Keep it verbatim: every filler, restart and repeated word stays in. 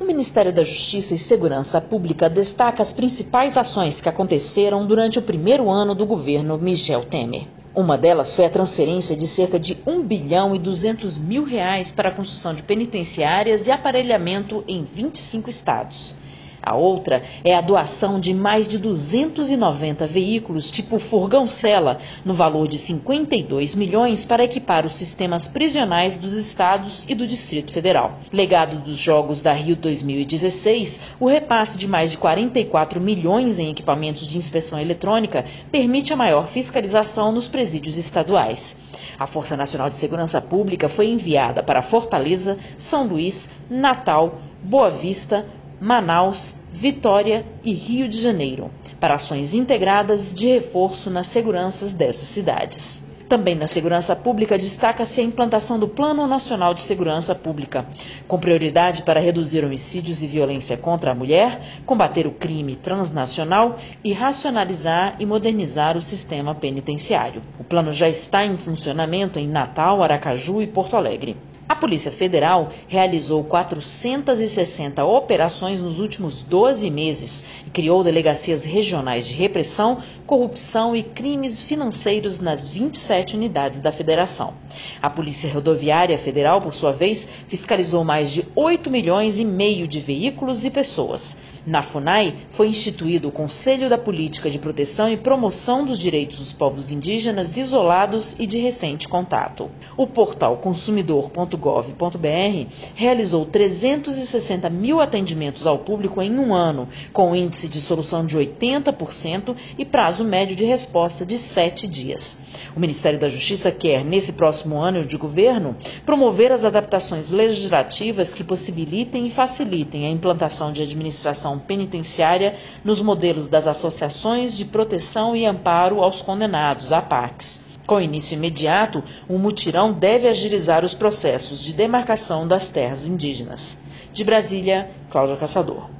O Ministério da Justiça e Segurança Pública destaca as principais ações que aconteceram durante o primeiro ano do governo Michel Temer. Uma delas foi a transferência de cerca de um bilhão e duzentos mil reais para a construção de penitenciárias e aparelhamento em vinte e cinco estados. A outra é a doação de mais de duzentos e noventa veículos tipo furgão-cela, no valor de cinquenta e dois milhões para equipar os sistemas prisionais dos estados e do Distrito Federal. Legado dos Jogos da Rio dois mil e dezesseis, o repasse de mais de quarenta e quatro milhões em equipamentos de inspeção eletrônica permite a maior fiscalização nos presídios estaduais. A Força Nacional de Segurança Pública foi enviada para Fortaleza, São Luís, Natal, Boa Vista, Manaus, Vitória e Rio de Janeiro, para ações integradas de reforço nas seguranças dessas cidades. Também na segurança pública destaca-se a implantação do Plano Nacional de Segurança Pública, com prioridade para reduzir homicídios e violência contra a mulher, combater o crime transnacional e racionalizar e modernizar o sistema penitenciário. O plano já está em funcionamento em Natal, Aracaju e Porto Alegre. A Polícia Federal realizou quatrocentas e sessenta operações nos últimos doze meses e criou delegacias regionais de repressão, corrupção e crimes financeiros nas vinte e sete unidades da Federação. A Polícia Rodoviária Federal, por sua vez, fiscalizou mais de oito milhões e meio de veículos e pessoas. Na FUNAI, foi instituído o Conselho da Política de Proteção e Promoção dos Direitos dos Povos Indígenas Isolados e de Recente Contato. O portal consumidor ponto gov ponto br realizou trezentos e sessenta mil atendimentos ao público em um ano, com índice de solução de oitenta por cento e prazo médio de resposta de sete dias. O Ministério da Justiça quer, nesse próximo ano de governo, promover as adaptações legislativas que possibilitem e facilitem a implantação de administração penitenciária nos modelos das Associações de Proteção e Amparo aos Condenados, A P A Cs. Com início imediato, o mutirão deve agilizar os processos de demarcação das terras indígenas. De Brasília, Cláudia Caçador.